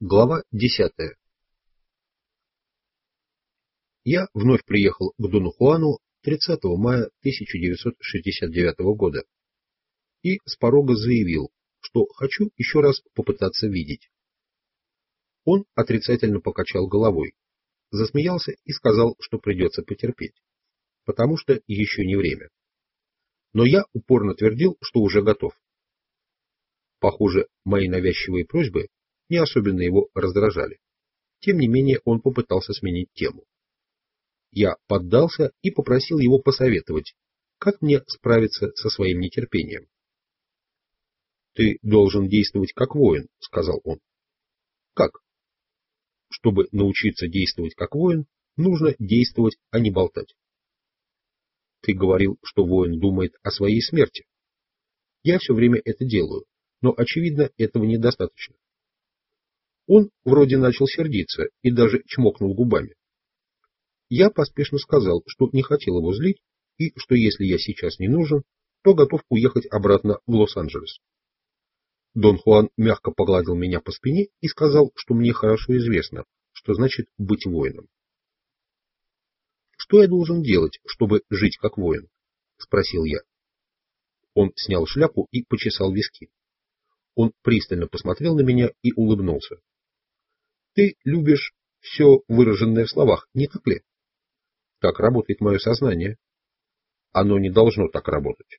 Глава 10. Я вновь приехал к Дону Хуану 30 мая 1969 года и с порога заявил, что хочу еще раз попытаться видеть. Он отрицательно покачал головой, засмеялся и сказал, что придется потерпеть, потому что еще не время. Но я упорно твердил, что уже готов. Похоже, мои навязчивые просьбы не особенно его раздражали. Тем не менее, он попытался сменить тему. Я поддался и попросил его посоветовать, как мне справиться со своим нетерпением. «Ты должен действовать как воин», — сказал он. «Как?» «Чтобы научиться действовать как воин, нужно действовать, а не болтать». «Ты говорил, что воин думает о своей смерти». «Я все время это делаю, но, очевидно, этого недостаточно». Он вроде начал сердиться и даже чмокнул губами. Я поспешно сказал, что не хотел его злить и что если я сейчас не нужен, то готов уехать обратно в Лос-Анджелес. Дон Хуан мягко погладил меня по спине и сказал, что мне хорошо известно, что значит быть воином. «Что я должен делать, чтобы жить как воин?» — спросил я. Он снял шляпу и почесал виски. Он пристально посмотрел на меня и улыбнулся. «Ты любишь все выраженное в словах, не так ли? Так работает мое сознание. Оно не должно так работать.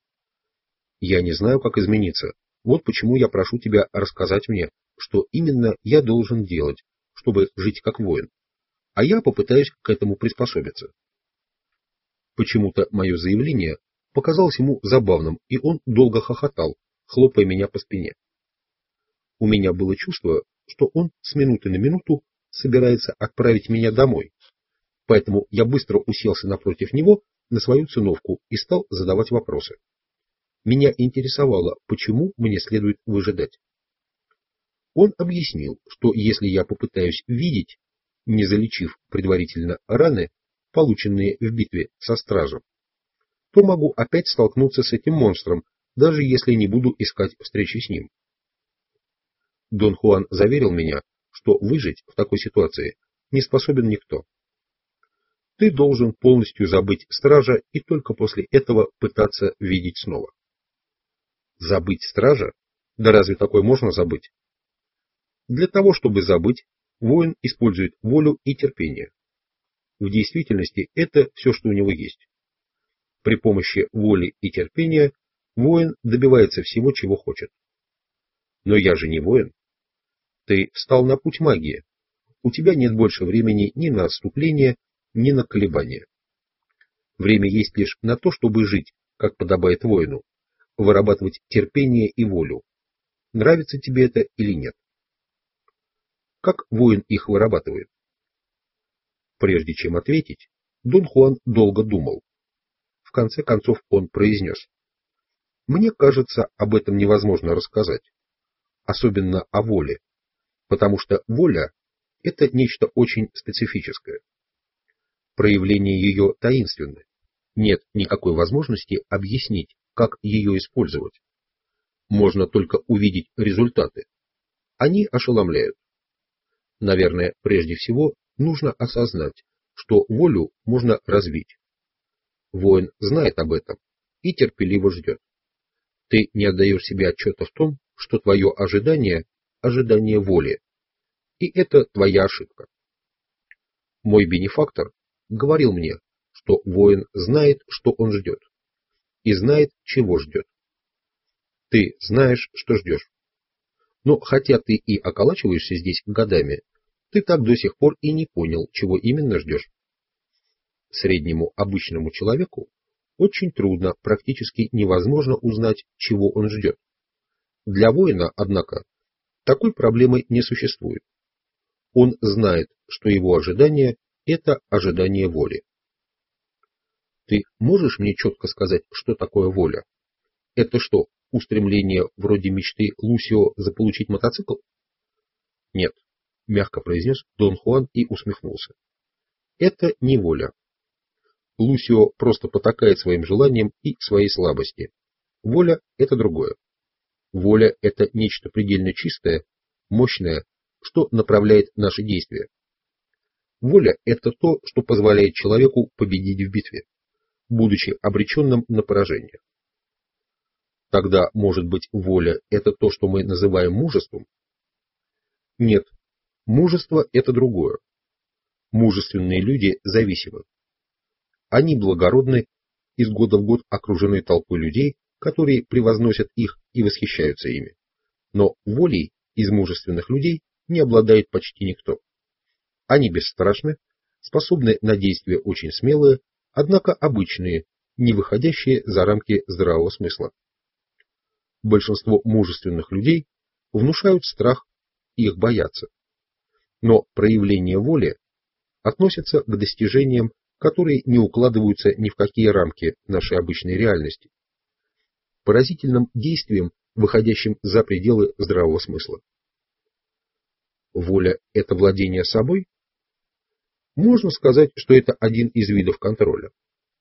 Я не знаю, как измениться. Вот почему я прошу тебя рассказать мне, что именно я должен делать, чтобы жить как воин. А я попытаюсь к этому приспособиться». Почему-то мое заявление показалось ему забавным, и он долго хохотал, хлопая меня по спине. У меня было чувство, что он с минуты на минуту собирается отправить меня домой, поэтому я быстро уселся напротив него на свою циновку и стал задавать вопросы. Меня интересовало, почему мне следует выжидать. Он объяснил, что если я попытаюсь видеть, не залечив предварительно раны, полученные в битве со стражем, то могу опять столкнуться с этим монстром, даже если не буду искать встречи с ним. Дон Хуан заверил меня, что выжить в такой ситуации не способен никто. Ты должен полностью забыть стража и только после этого пытаться видеть снова. Забыть стража? Да разве такое можно забыть? Для того, чтобы забыть, воин использует волю и терпение. В действительности это все, что у него есть. При помощи воли и терпения воин добивается всего, чего хочет. Но я же не воин. Ты встал на путь магии. У тебя нет больше времени ни на отступление, ни на колебания. Время есть лишь на то, чтобы жить, как подобает воину, вырабатывать терпение и волю. Нравится тебе это или нет? Как воин их вырабатывает? Прежде чем ответить, Дон Хуан долго думал. В конце концов он произнес: «Мне кажется, об этом невозможно рассказать, особенно о воле, потому что воля – это нечто очень специфическое. Проявление ее таинственны. Нет никакой возможности объяснить, как ее использовать. Можно только увидеть результаты. Они ошеломляют. Наверное, прежде всего нужно осознать, что волю можно развить. Воин знает об этом и терпеливо ждет. Ты не отдаешь себе отчета в том, что твое ожидание – ожидание воли. И это твоя ошибка. Мой бенефактор говорил мне, что воин знает, что он ждет, и знает, чего ждет. Ты знаешь, что ждешь. Но хотя ты и околачиваешься здесь годами, ты так до сих пор и не понял, чего именно ждешь. Среднему обычному человеку очень трудно, практически невозможно узнать, чего он ждет. Для воина, однако, такой проблемы не существует. Он знает, что его ожидание – это ожидание воли. Ты можешь мне четко сказать, что такое воля? Это что, устремление вроде мечты Лусио заполучить мотоцикл? Нет, мягко произнес Дон Хуан и усмехнулся. Это не воля. Лусио просто потакает своим желаниям и своей слабости. Воля – это другое. Воля – это нечто предельно чистое, мощное, что направляет наши действия. Воля – это то, что позволяет человеку победить в битве, будучи обреченным на поражение. Тогда, может быть, воля – это то, что мы называем мужеством? Нет, мужество – это другое. Мужественные люди зависимы. Они благородны, из года в год окружены толпой людей, которые превозносят их и восхищаются ими. Но волей из мужественных людей не обладает почти никто. Они бесстрашны, способны на действия очень смелые, однако обычные, не выходящие за рамки здравого смысла. Большинство мужественных людей внушают страх, их боятся. Но проявление воли относятся к достижениям, которые не укладываются ни в какие рамки нашей обычной реальности, поразительным действием, выходящим за пределы здравого смысла. Воля – это владение собой? Можно сказать, что это один из видов контроля.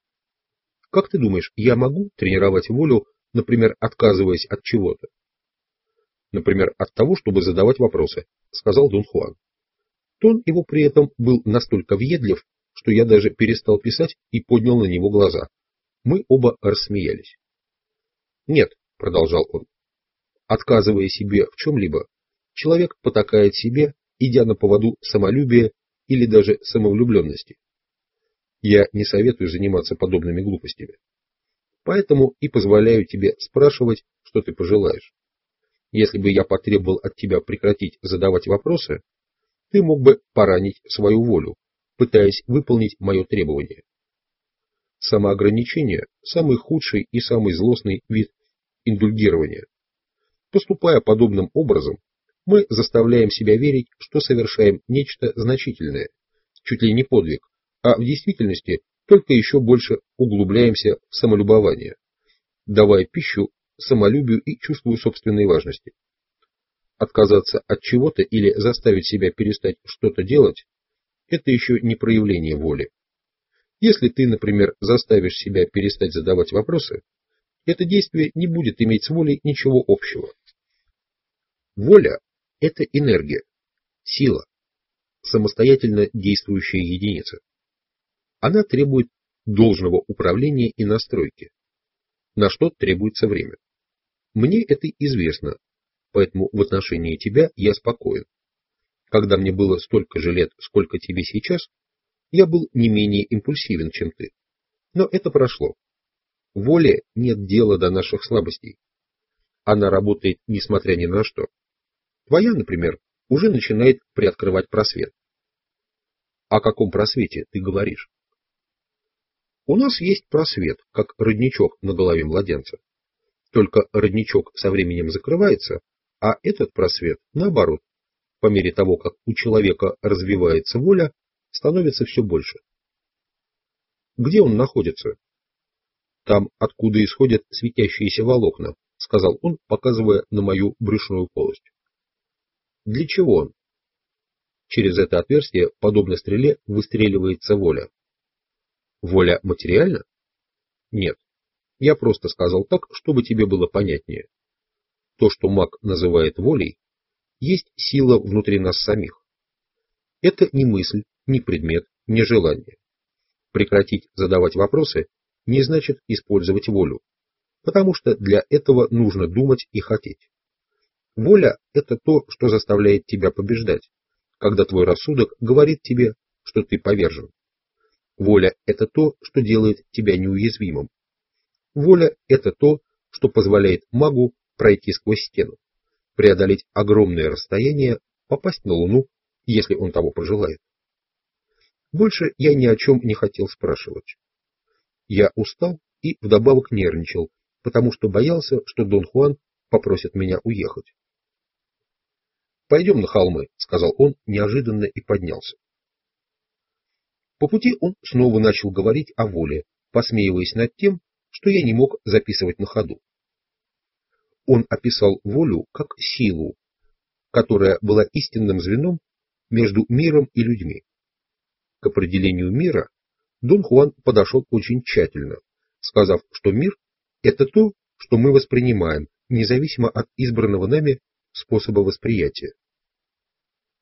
Как ты думаешь, я могу тренировать волю, например, отказываясь от чего-то? Например, от того, чтобы задавать вопросы, сказал Дон Хуан. Тон его при этом был настолько въедлив, что я даже перестал писать и поднял на него глаза. Мы оба рассмеялись. Нет, продолжал он, отказывая себе в чем-либо, человек потакает себе, идя на поводу самолюбия или даже самовлюбленности. Я не советую заниматься подобными глупостями. Поэтому и позволяю тебе спрашивать, что ты пожелаешь. Если бы я потребовал от тебя прекратить задавать вопросы, ты мог бы поранить свою волю, пытаясь выполнить мое требование. Самоограничение – самый худший и самый злостный вид индульгирования. Поступая подобным образом, мы заставляем себя верить, что совершаем нечто значительное, чуть ли не подвиг, а в действительности только еще больше углубляемся в самолюбование, давая пищу самолюбию и чувству собственной важности. Отказаться от чего-то или заставить себя перестать что-то делать – это еще не проявление воли. Если ты, например, заставишь себя перестать задавать вопросы, это действие не будет иметь с волей ничего общего. Воля – это энергия, сила, самостоятельно действующая единица. Она требует должного управления и настройки, на что требуется время. Мне это известно, поэтому в отношении тебя я спокоен. Когда мне было столько же лет, сколько тебе сейчас, я был не менее импульсивен, чем ты. Но это прошло. Воле нет дела до наших слабостей. Она работает несмотря ни на что. Твоя, например, уже начинает приоткрывать просвет. О каком просвете ты говоришь? У нас есть просвет, как родничок на голове младенца. Только родничок со временем закрывается, а этот просвет, наоборот, по мере того, как у человека развивается воля, становится все больше. Где он находится? Там, откуда исходят светящиеся волокна, сказал он, показывая на мою брюшную полость. Для чего он? Через это отверстие, подобно стреле, выстреливается воля. Воля материальна? Нет. Я просто сказал так, чтобы тебе было понятнее. То, что маг называет волей, есть сила внутри нас самих. Это не мысль, не предмет, не желание. Прекратить задавать вопросы не значит использовать волю, потому что для этого нужно думать и хотеть. Воля – это то, что заставляет тебя побеждать, когда твой рассудок говорит тебе, что ты повержен. Воля – это то, что делает тебя неуязвимым. Воля – это то, что позволяет магу пройти сквозь стену, преодолеть огромное расстояние, попасть на Луну, если он того пожелает. Больше я ни о чем не хотел спрашивать. Я устал и вдобавок нервничал, потому что боялся, что Дон Хуан попросит меня уехать. «Пойдем на холмы», — сказал он неожиданно и поднялся. По пути он снова начал говорить о воле, посмеиваясь над тем, что я не мог записывать на ходу. Он описал волю как силу, которая была истинным звеном между миром и людьми. К определению мира Дон Хуан подошел очень тщательно, сказав, что мир – это то, что мы воспринимаем, независимо от избранного нами способа восприятия.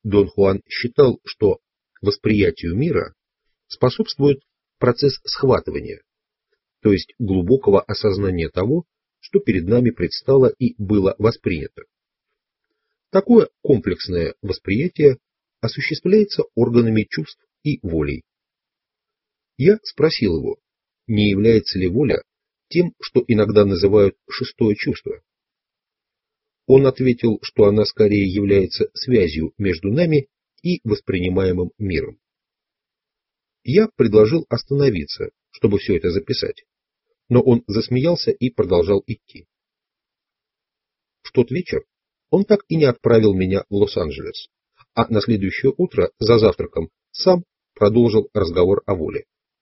Дон Хуан считал, что восприятию мира способствует процесс схватывания, то есть глубокого осознания того, что перед нами предстало и было воспринято. Такое комплексное восприятие осуществляется органами чувств и волей. Я спросил его, не является ли воля тем, что иногда называют шестое чувство. Он ответил, что она скорее является связью между нами и воспринимаемым миром. Я предложил остановиться, чтобы все это записать, но он засмеялся и продолжал идти. В тот вечер он так и не отправил меня в Лос-Анджелес, а на следующее утро за завтраком сам продолжил разговор о воле.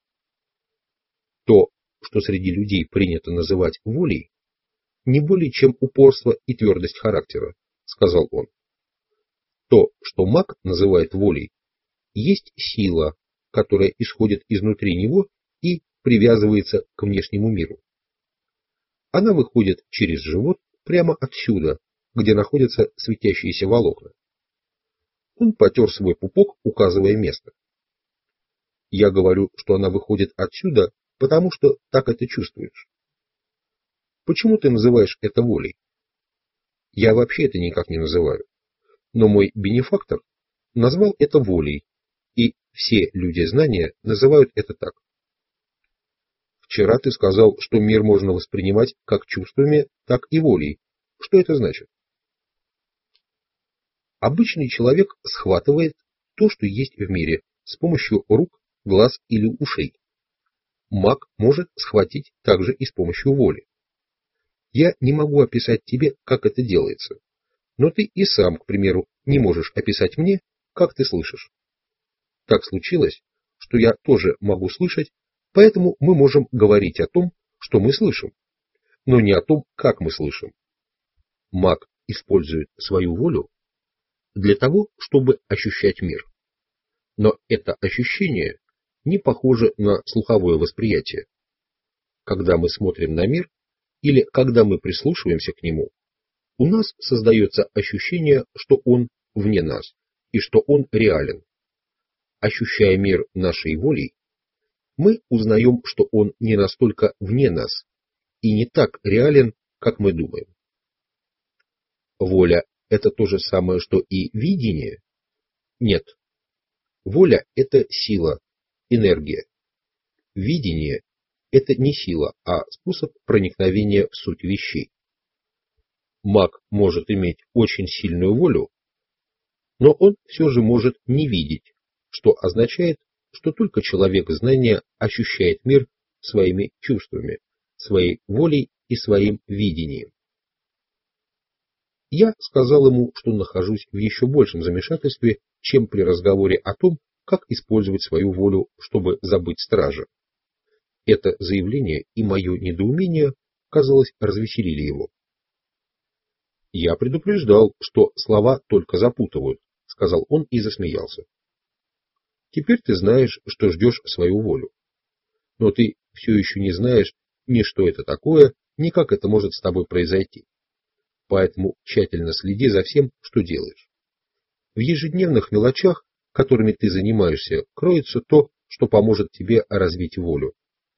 То, что среди людей принято называть волей, не более чем упорство и твердость характера, сказал он. То, что маг называет волей, есть сила, которая исходит изнутри него и привязывается к внешнему миру. Она выходит через живот прямо отсюда, где находятся светящиеся волокна. Он потер свой пупок, указывая место. Я говорю, что она выходит отсюда, потому что так это чувствуешь. Почему ты называешь это волей? Я вообще это никак не называю. Но мой бенефактор назвал это волей, и все люди знания называют это так. Вчера ты сказал, что мир можно воспринимать как чувствами, так и волей. Что это значит? Обычный человек схватывает то, что есть в мире, с помощью рук, глаз или ушей. Маг может схватить также и с помощью воли. Я не могу описать тебе, как это делается, но ты и сам, к примеру, не можешь описать мне, как ты слышишь. Так случилось, что я тоже могу слышать, поэтому мы можем говорить о том, что мы слышим, но не о том, как мы слышим. Маг использует свою волю для того, чтобы ощущать мир. Но это ощущение не похоже на слуховое восприятие. Когда мы смотрим на мир, или когда мы прислушиваемся к нему, у нас создается ощущение, что он вне нас и что он реален. Ощущая мир нашей волей, мы узнаем, что он не настолько вне нас и не так реален, как мы думаем. Воля – это то же самое, что и видение? Нет. Воля – это сила, энергия. Видение – это не сила, а способ проникновения в суть вещей. Маг может иметь очень сильную волю, но он все же может не видеть, что означает, что только человек знания ощущает мир своими чувствами, своей волей и своим видением. Я сказал ему, что нахожусь в еще большем замешательстве, чем при разговоре о том, как использовать свою волю, чтобы забыть стража. Это заявление и мое недоумение, казалось, развеселили его. Я предупреждал, что слова только запутывают, сказал он и засмеялся. Теперь ты знаешь, что ждешь свою волю. Но ты все еще не знаешь ни что это такое, ни как это может с тобой произойти. Поэтому тщательно следи за всем, что делаешь. В ежедневных мелочах, которыми ты занимаешься, кроется то, что поможет тебе развить волю.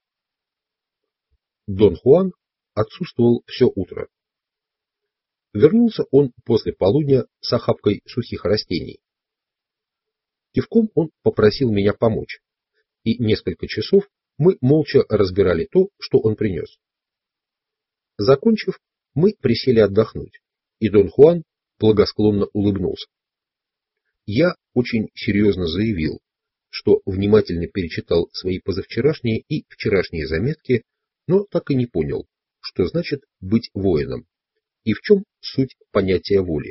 Дон Хуан отсутствовал все утро. Вернулся он после полудня с охапкой сухих растений. Кивком он попросил меня помочь, и несколько часов мы молча разбирали то, что он принес. Закончив, мы присели отдохнуть, и Дон Хуан благосклонно улыбнулся. Я очень серьезно заявил, что внимательно перечитал свои позавчерашние и вчерашние заметки, но так и не понял, что значит быть воином и в чем суть понятия воли.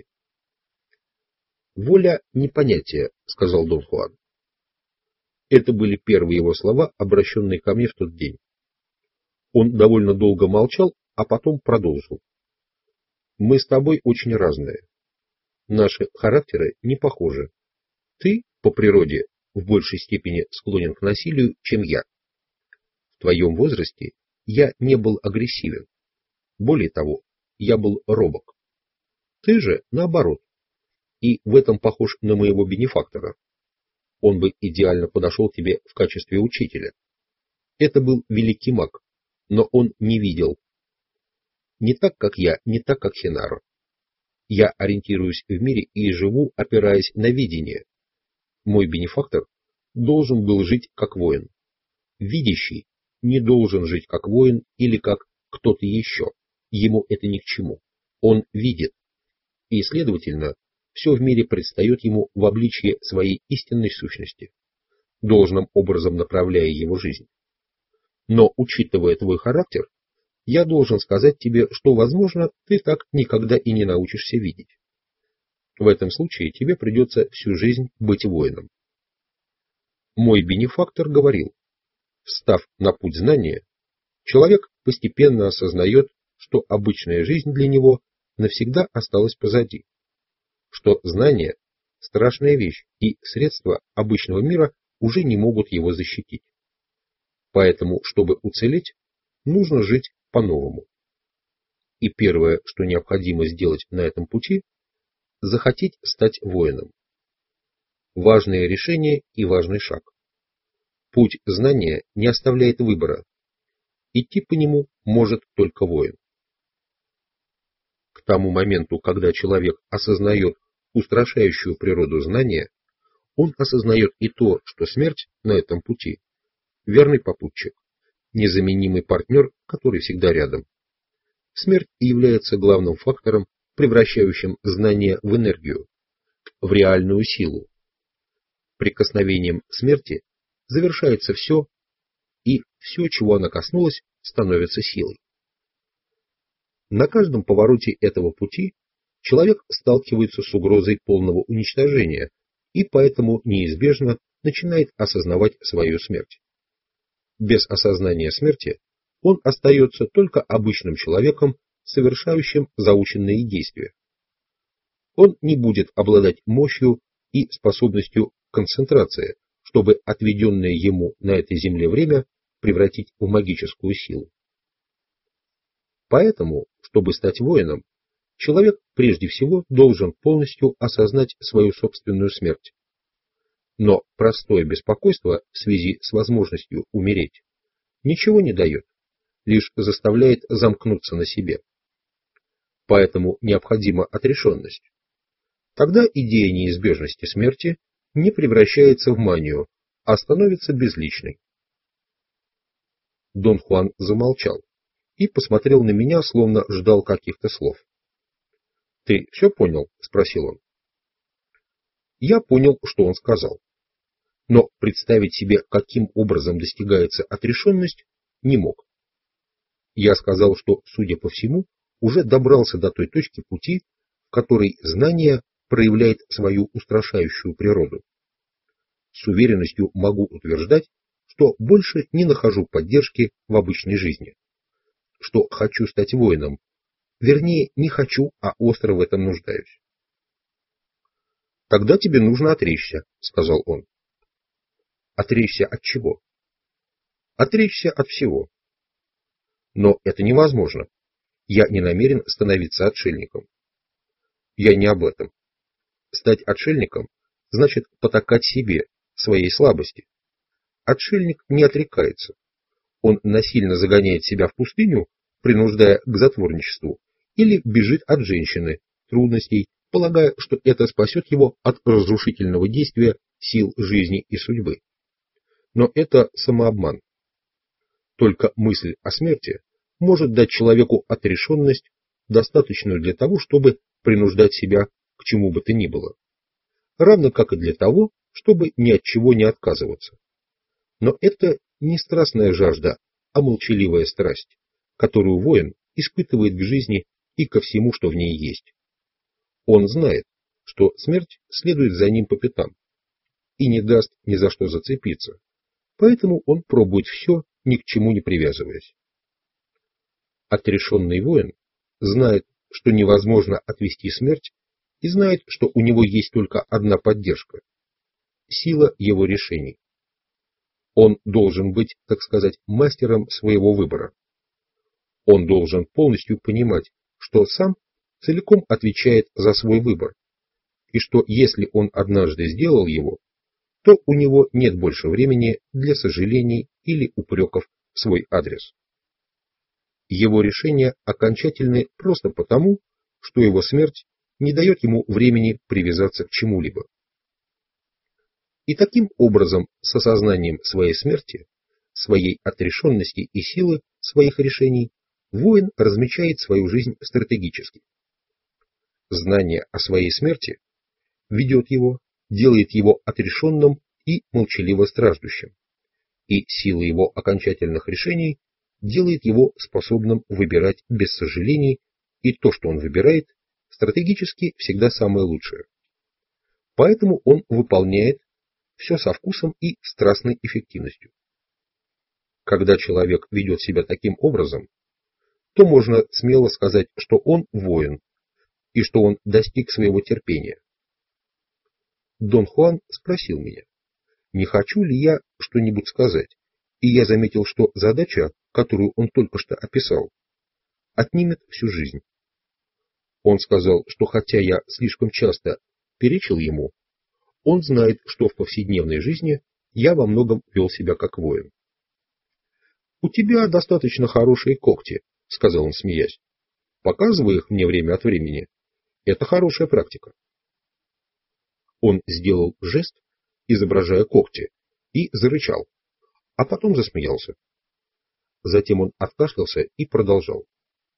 «Воля не понятие», — сказал Дон Хуан. Это были первые его слова, обращенные ко мне в тот день. Он довольно долго молчал, а потом продолжил. «Мы с тобой очень разные. Наши характеры не похожи. Ты, по природе, в большей степени склонен к насилию, чем я. В твоем возрасте я не был агрессивен. Более того, я был робок. Ты же, наоборот, и в этом похож на моего бенефактора. Он бы идеально подошел тебе в качестве учителя. Это был великий маг, но он не видел. Не так, как я, не так, как Хенаро. Я ориентируюсь в мире и живу, опираясь на видение. Мой бенефактор должен был жить как воин. Видящий не должен жить как воин или как кто-то еще. Ему это ни к чему. Он видит. И, следовательно, все в мире предстает ему в обличье своей истинной сущности, должным образом направляя его жизнь. Но, учитывая твой характер, я должен сказать тебе, что, возможно, ты так никогда и не научишься видеть. В этом случае тебе придется всю жизнь быть воином. Мой бенефактор говорил, встав на путь знания, человек постепенно осознает, что обычная жизнь для него навсегда осталась позади, что знание – страшная вещь, и средства обычного мира уже не могут его защитить. Поэтому, чтобы уцелеть, нужно жить по-новому. И первое, что необходимо сделать на этом пути – захотеть стать воином. Важное решение и важный шаг. Путь знания не оставляет выбора. Идти по нему может только воин. К тому моменту, когда человек осознает устрашающую природу знания, он осознает и то, что смерть на этом пути – верный попутчик, незаменимый партнер, который всегда рядом. Смерть является главным фактором, превращающим знание в энергию, в реальную силу. Прикосновением смерти завершается все, и все, чего она коснулась, становится силой. На каждом повороте этого пути человек сталкивается с угрозой полного уничтожения и поэтому неизбежно начинает осознавать свою смерть. Без осознания смерти он остается только обычным человеком, совершающим заученные действия. Он не будет обладать мощью и способностью концентрации, чтобы отведенное ему на этой земле время превратить в магическую силу. Поэтому, чтобы стать воином, человек прежде всего должен полностью осознать свою собственную смерть. Но простое беспокойство в связи с возможностью умереть ничего не дает, лишь заставляет замкнуться на себе. Поэтому необходима отрешенность. Тогда идея неизбежности смерти не превращается в манию, а становится безличной. Дон Хуан замолчал и посмотрел на меня, словно ждал каких-то слов. «Ты все понял?» — спросил он. Я понял, что он сказал. Но представить себе, каким образом достигается отрешенность, не мог. Я сказал, что, судя по всему, уже добрался до той точки пути, в которой знание проявляет свою устрашающую природу. С уверенностью могу утверждать, что больше не нахожу поддержки в обычной жизни, что хочу стать воином, вернее, не хочу, а остро в этом нуждаюсь. «Тогда тебе нужно отречься», — сказал он. «Отречься от чего?» «Отречься от всего». «Но это невозможно. Я не намерен становиться отшельником». «Я не об этом. Стать отшельником значит потакать себе, своей слабости. Отшельник не отрекается. Он насильно загоняет себя в пустыню, принуждая к затворничеству, или бежит от женщины, трудностей, полагая, что это спасет его от разрушительного действия сил жизни и судьбы. Но это самообман. Только мысль о смерти может дать человеку отрешенность, достаточную для того, чтобы принуждать себя к чему бы то ни было, равно как и для того, чтобы ни от чего не отказываться. Но это не страстная жажда, а молчаливая страсть, которую воин испытывает к жизни и ко всему, что в ней есть. Он знает, что смерть следует за ним по пятам и не даст ни за что зацепиться, поэтому он пробует все, ни к чему не привязываясь. Отрешенный воин знает, что невозможно отвести смерть, и знает, что у него есть только одна поддержка – сила его решений. Он должен быть, так сказать, мастером своего выбора. Он должен полностью понимать, что сам целиком отвечает за свой выбор, и что если он однажды сделал его, то у него нет больше времени для сожалений или упреков в свой адрес. Его решения окончательны просто потому, что его смерть не дает ему времени привязаться к чему-либо. И таким образом, с осознанием своей смерти, своей отрешенности и силы своих решений, воин размечает свою жизнь стратегически. Знание о своей смерти ведет его, делает его отрешенным и молчаливо страждущим, и сила его окончательных решений делает его способным выбирать без сожалений, и то, что он выбирает, стратегически всегда самое лучшее. Поэтому он выполняет все со вкусом и страстной эффективностью. Когда человек ведет себя таким образом, то можно смело сказать, что он воин, и что он достиг своего терпения. Дон Хуан спросил меня, не хочу ли я что-нибудь сказать, и я заметил, что задача, которую он только что описал, отнимет всю жизнь. Он сказал, что хотя я слишком часто перечил ему, он знает, что в повседневной жизни я во многом вел себя как воин. «У тебя достаточно хорошие когти», — сказал он, смеясь. «Показывай их мне время от времени. Это хорошая практика». Он сделал жест, изображая когти, и зарычал, а потом засмеялся. Затем он откашлялся и продолжал.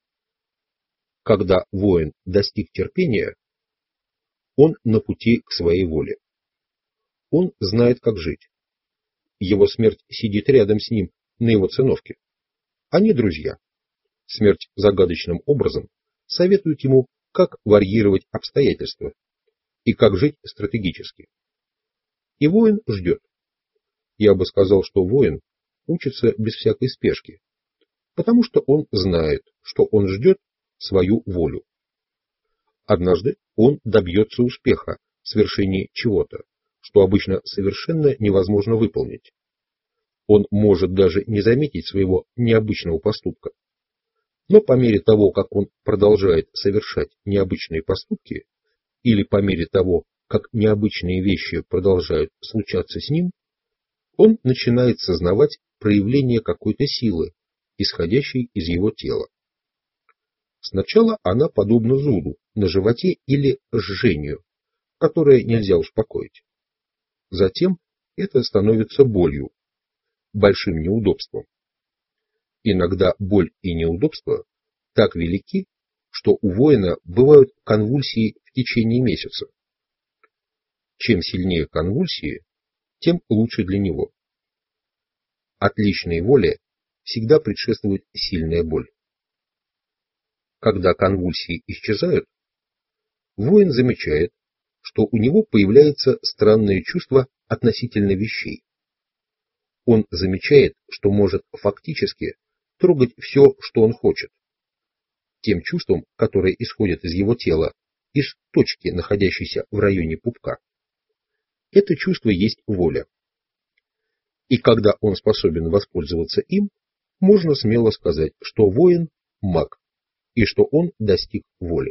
Когда воин достиг терпения, он на пути к своей воле. Он знает, как жить. Его смерть сидит рядом с ним на его циновке. Они друзья. Смерть загадочным образом советует ему, как варьировать обстоятельства и как жить стратегически. И воин ждет. Я бы сказал, что воин учится без всякой спешки, потому что он знает, что он ждет свою волю. Однажды он добьется успеха в свершении чего-то, что обычно совершенно невозможно выполнить. Он может даже не заметить своего необычного поступка. Но по мере того, как он продолжает совершать необычные поступки, или по мере того, как необычные вещи продолжают случаться с ним, он начинает сознавать проявление какой-то силы, исходящей из его тела. Сначала она подобна зуду на животе или жжению, которое нельзя успокоить. Затем это становится болью, большим неудобством. Иногда боль и неудобство так велики, что у воина бывают конвульсии в течение месяца. Чем сильнее конвульсии, тем лучше для него. Отличной воле всегда предшествует сильная боль. Когда конвульсии исчезают, воин замечает, что у него появляется странное чувство относительно вещей. Он замечает, что может фактически трогать все, что он хочет. Тем чувством, которое исходит из его тела, из точки, находящейся в районе пупка. Это чувство есть воля. И когда он способен воспользоваться им, можно смело сказать, что воин – маг, и что он достиг воли.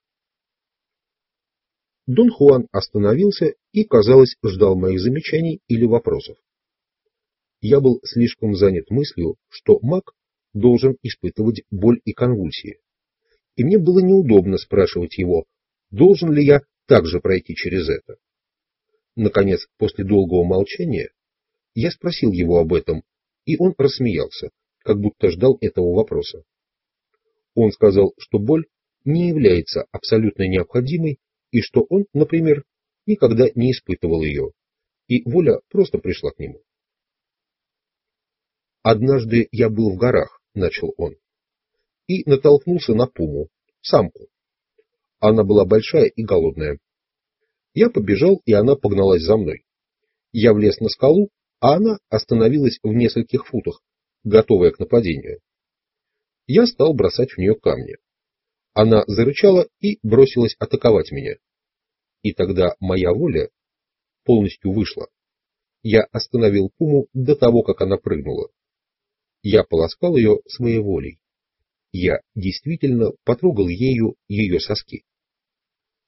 Дон Хуан остановился и, казалось, ждал моих замечаний или вопросов. Я был слишком занят мыслью, что маг должен испытывать боль и конвульсии, и мне было неудобно спрашивать его, должен ли я также пройти через это. Наконец, после долгого молчания, я спросил его об этом, и он рассмеялся, как будто ждал этого вопроса. Он сказал, что боль не является абсолютно необходимой, и что он, например, никогда не испытывал ее, и воля просто пришла к нему. «Однажды я был в горах», — начал он, — «и натолкнулся на пуму, самку. Она была большая и голодная. Я побежал, и она погналась за мной. Я влез на скалу, а она остановилась в нескольких футах, готовая к нападению. Я стал бросать в нее камни. Она зарычала и бросилась атаковать меня. И тогда моя воля полностью вышла. Я остановил пуму до того, как она прыгнула. Я полоскал ее своей волей. Я действительно потрогал ею ее соски.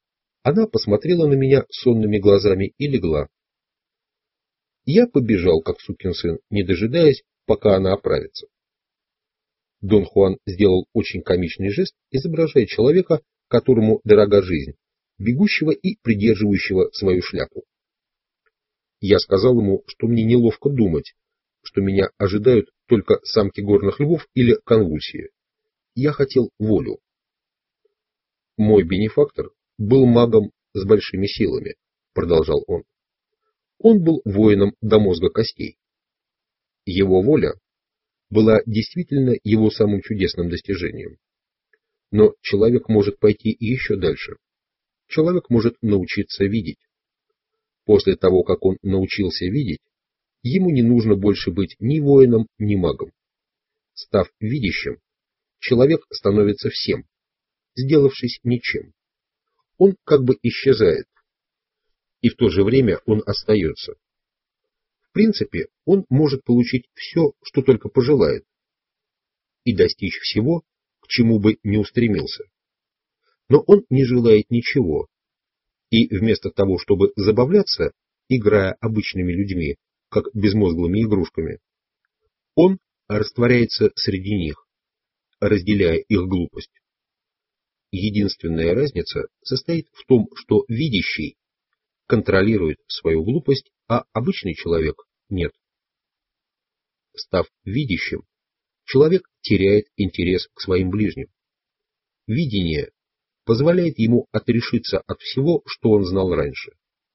Она посмотрела на меня сонными глазами и легла. Я побежал, как сукин сын, не дожидаясь, пока она оправится. Дон Хуан сделал очень комичный жест, изображая человека, которому дорога жизнь, бегущего и придерживающего свою шляпу. Я сказал ему, что мне неловко думать, что меня ожидают только самки горных львов или конвульсии. Я хотел волю. Мой бенефактор был магом с большими силами, продолжал он. Он был воином до мозга костей. Его воля была действительно его самым чудесным достижением. Но человек может пойти и еще дальше. Человек может научиться видеть. После того, как он научился видеть, ему не нужно больше быть ни воином, ни магом. Став видящим, человек становится всем, сделавшись ничем. Он как бы исчезает, и в то же время он остается. В принципе, он может получить все, что только пожелает, и достичь всего, к чему бы не устремился. Но он не желает ничего, и вместо того, чтобы забавляться, играя обычными людьми, как безмозглыми игрушками, он растворяется среди них, разделяя их глупость. Единственная разница состоит в том, что видящий контролирует свою глупость, а обычный человек нет. Став видящим, человек теряет интерес к своим ближним. Видение позволяет ему отрешиться от всего, что он знал раньше.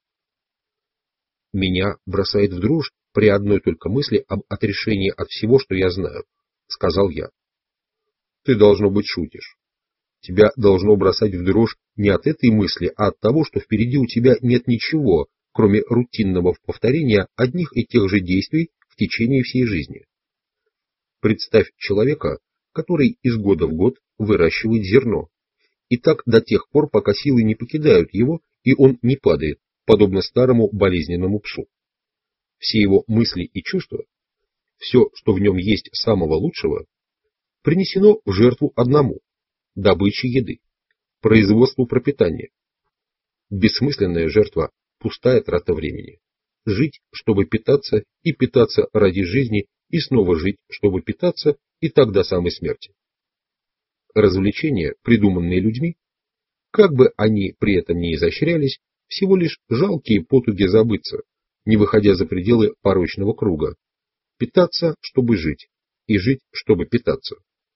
Меня бросает в дрожь при одной только мысли об отрешении от всего, что я знаю, сказал я. Ты, должно быть, шутишь. Тебя должно бросать в дрожь не от этой мысли, а от того, что впереди у тебя нет ничего, кроме рутинного повторения одних и тех же действий в течение всей жизни. Представь человека, который из года в год выращивает зерно, и так до тех пор, пока силы не покидают его, и он не падает, подобно старому болезненному псу. Все его мысли и чувства, все, что в нем есть самого лучшего, принесено в жертву одному – добыче еды, производству пропитания. Бессмысленная жертва – пустая трата времени. Жить, чтобы питаться, и питаться ради жизни, и снова жить, чтобы питаться, и так до самой смерти. Развлечения, придуманные людьми, как бы они при этом ни изощрялись, всего лишь жалкие потуги забыться, не выходя за пределы порочного круга. Питаться, чтобы жить, и жить, чтобы питаться.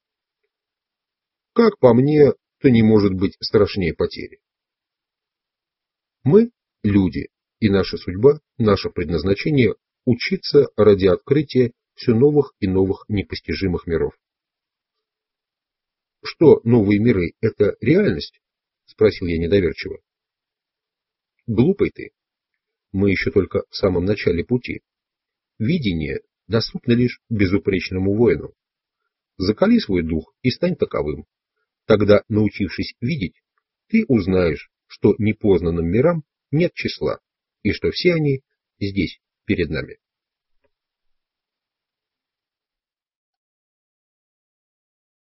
Как по мне, то не может быть страшнее потери. Мы – люди, и наша судьба, наше предназначение – учиться ради открытия все новых и новых непостижимых миров. Что новые миры – это реальность? Спросил я недоверчиво. Глупый ты. Мы еще только в самом начале пути. Видение доступно лишь безупречному воину. Закали свой дух и стань таковым. Тогда, научившись видеть, ты узнаешь, что непознанным мирам нет числа, и что все они здесь, перед нами.